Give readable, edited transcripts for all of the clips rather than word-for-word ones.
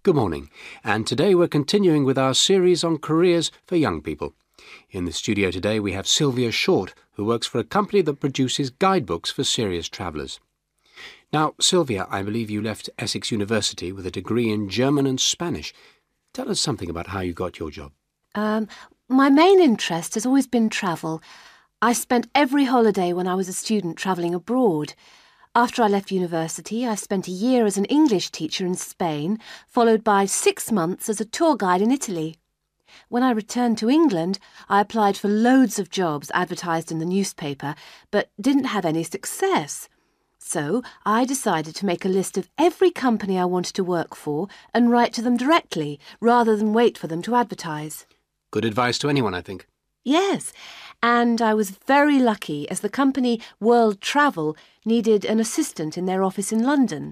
Good morning, and today we're continuing with our series on careers for young people. In the studio today we have Sylvia Short, who works for a company that produces guidebooks for serious travellers. Now, Sylvia, I believe you left Essex University with a degree in German and Spanish. Tell us something about how you got your job. My main interest has always been travel. I spent every holiday when I was a student travelling abroad. After I left university, I spent a year as an English teacher in Spain, followed by 6 months as a tour guide in Italy. When I returned to England, I applied for loads of jobs advertised in the newspaper, but didn't have any success. So I decided to make a list of every company I wanted to work for and write to them directly, rather than wait for them to advertise. Good advice to anyone, I think. Yes, and I was very lucky as the company World Travel needed an assistant in their office in London.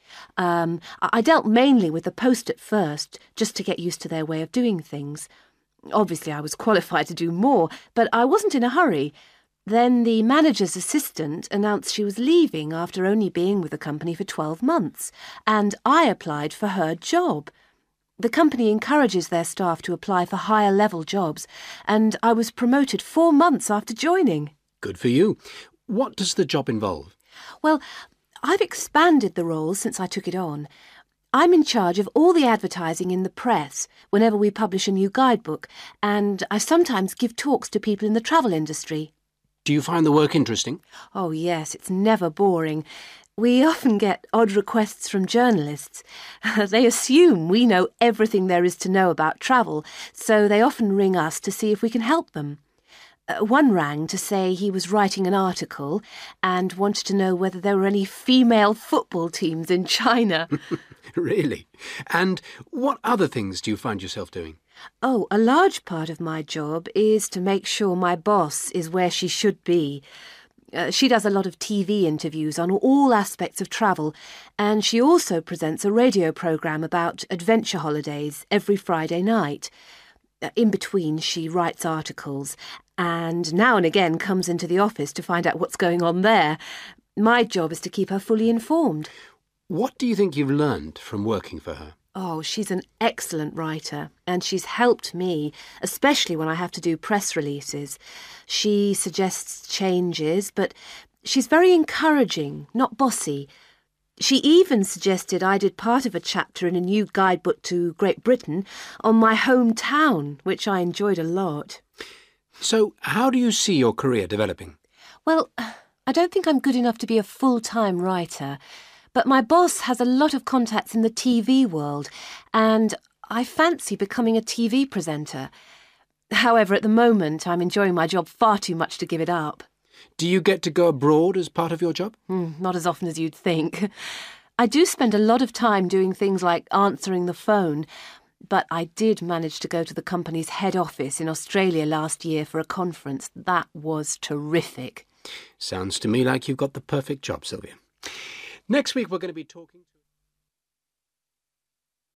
I dealt mainly with the post at first, just to get used to their way of doing things. Obviously, I was qualified to do more, but I wasn't in a hurry. Then the manager's assistant announced she was leaving after only being with the company for 12 months, and I applied for her job. The company encourages their staff to apply for higher-level jobs, and I was promoted 4 months after joining. Good for you. What does the job involve? Well, I've expanded the role since I took it on. I'm in charge of all the advertising in the press whenever we publish a new guidebook, and I sometimes give talks to people in the travel industry. Do you find the work interesting? Oh, yes, it's never boring. We often get odd requests from journalists. They assume we know everything there is to know about travel, so they often ring us to see if we can help them. One rang to say he was writing an article and wanted to know whether there were any female football teams in China. Really? And what other things do you find yourself doing? Oh, a large part of my job is to make sure my boss is where she should be. She does a lot of TV interviews on all aspects of travel, and she also presents a radio programme about adventure holidays every Friday night. In between, she writes articles, and now and again comes into the office to find out what's going on there. My job is to keep her fully informed. What do you think you've learned from working for her? Oh, she's an excellent writer, and she's helped me, especially when I have to do press releases. She suggests changes, but she's very encouraging, not bossy. She even suggested I did part of a chapter in a new guidebook to Great Britain on my hometown, which I enjoyed a lot. So, how do you see your career developing? Well, I don't think I'm good enough to be a full-time writer, but my boss has a lot of contacts in the TV world, and I fancy becoming a TV presenter. However, at the moment, I'm enjoying my job far too much to give it up. Do you get to go abroad as part of your job? Not as often as you'd think. I do spend a lot of time doing things like answering the phone, but I did manage to go to the company's head office in Australia last year for a conference. That was terrific. Sounds to me like you've got the perfect job, Sylvia. Next week we're going to be talking...